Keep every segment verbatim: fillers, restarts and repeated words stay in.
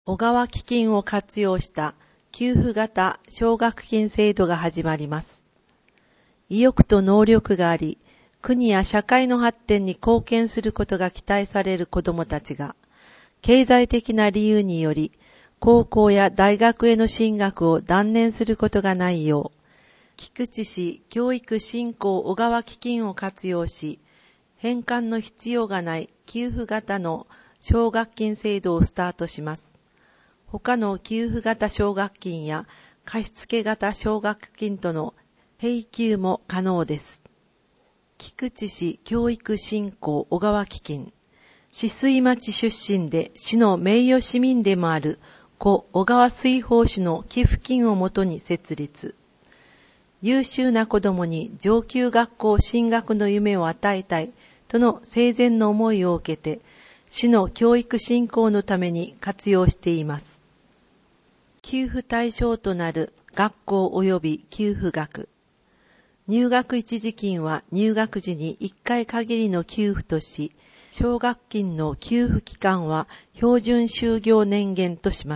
小川基金を活用した給付型奨学金制度が始まります。意欲と能力があり、国や社会の発展に貢献することが期待される子どもたちが、経済的な理由により、高校や大学への進学を断念することがないよう、菊池市教育振興小川基金を活用し、返還の必要がない給付型の奨学金制度をスタートします。他の給付型奨学金や貸付型奨学金との併給も可能です。菊池市教育振興小川基金、止水町出身で市の名誉市民でもある故小川水宝氏の寄付金をもとに設立。優秀な子どもに上級学校進学の夢を与えたいとの生前の思いを受けて、市の教育振興のために活用しています。給付対象となる学校及び給付額。入学一時金は入学時にいっかい限りの給付とし、奨学金の給付期間は標準就業年限とします。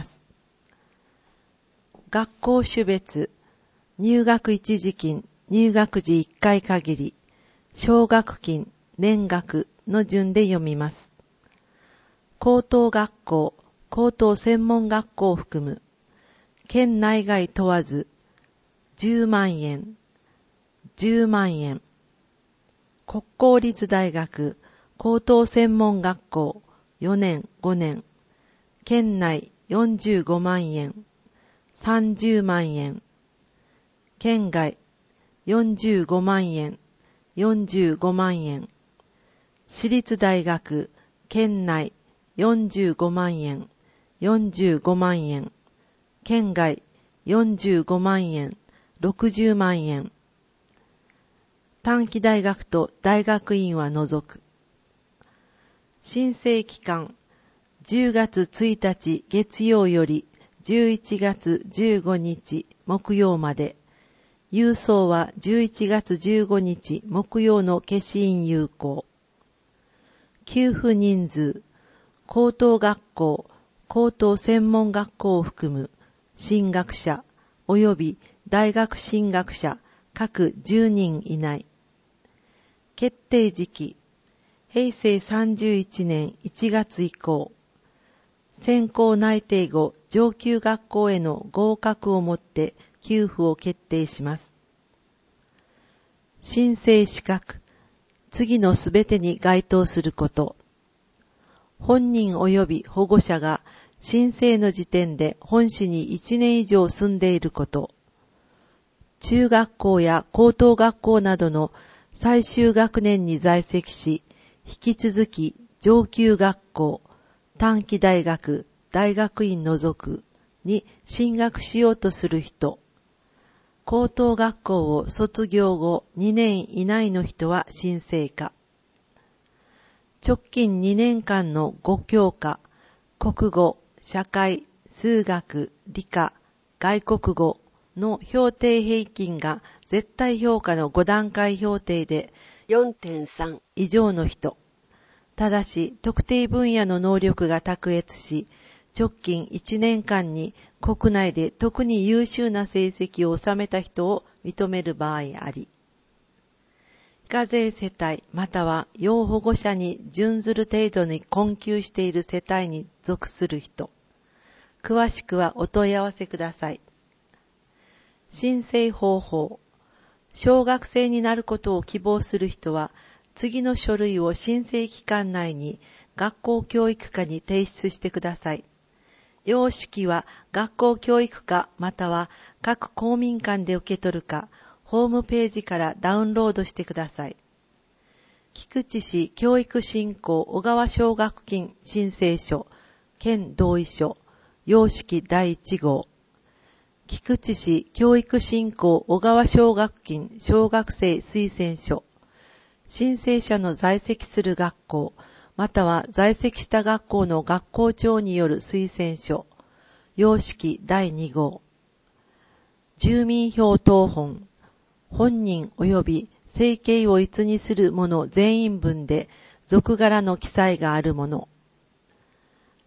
学校種別、入学一時金、入学時いっかい限り、奨学金、年額の順で読みます。高等学校、高等専門学校を含む、県内外問わず、じゅうまんえん、じゅうまんえん。国公立大学、高等専門学校、よねん、ごねん。県内よんじゅうごまんえん、さんじゅうまんえん。県外よんじゅうごまんえん、よんじゅうごまんえん。私立大学、県内よんじゅうごまんえん、よんじゅうごまんえん。県外よんじゅうごまんえん、ろくじゅうまんえん。短期大学と大学院は除く。申請期間、じゅうがつついたち月曜よりじゅういちがつじゅうごにち木曜まで。郵送はじゅういちがつじゅうごにち木曜の消印有効。給付人数、高等学校、高等専門学校を含む進学者及び大学進学者各じゅうにん以内。決定時期、へいせいさんじゅういちねんいちがつ以降。選考内定後、上級学校への合格をもって給付を決定します。申請資格、次のすべてに該当すること。本人及び保護者が申請の時点で本市にいちねん以上住んでいること。中学校や高等学校などの最終学年に在籍し、引き続き上級学校、短期大学、大学院除くに進学しようとする人。高等学校を卒業後にねん以内の人は申請可。直近にねんかんのご教科、国語、社会、数学、理科、外国語の評定平均が絶対評価のごだんかい評定で よんてんさん 以上の人。ただし、特定分野の能力が卓越し、直近いちねんかんに国内で特に優秀な成績を収めた人を認める場合あり。非課税世帯または要保護者に準ずる程度に困窮している世帯に属する人。詳しくはお問い合わせください。申請方法。小学生になることを希望する人は、次の書類を申請期間内に学校教育課に提出してください。様式は学校教育課または各公民館で受け取るか、ホームページからダウンロードしてください。菊池市教育振興小川奨学金申請書、県同意書、様式だいいち号。菊池市教育振興小川奨学金小学生推薦書。申請者の在籍する学校、または在籍した学校の学校長による推薦書。様式だいに号。住民票謄本。本人及び生計を逸にする者全員分で、属柄の記載があるもの。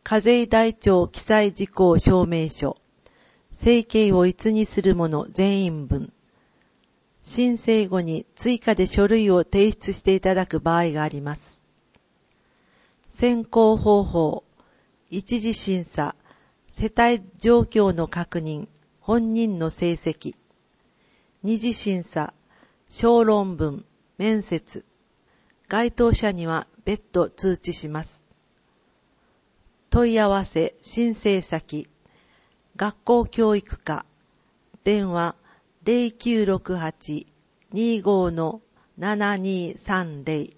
課税台帳記載事項証明書、生計を逸にする者全員分、申請後に追加で書類を提出していただく場合があります。選考方法、一次審査、世帯状況の確認、本人の成績、二次審査、小論文、面接、該当者には別途通知します。問い合わせ、申請先、学校教育課、電話 ゼロきゅうろくはち にーごー ななにーさんゼロ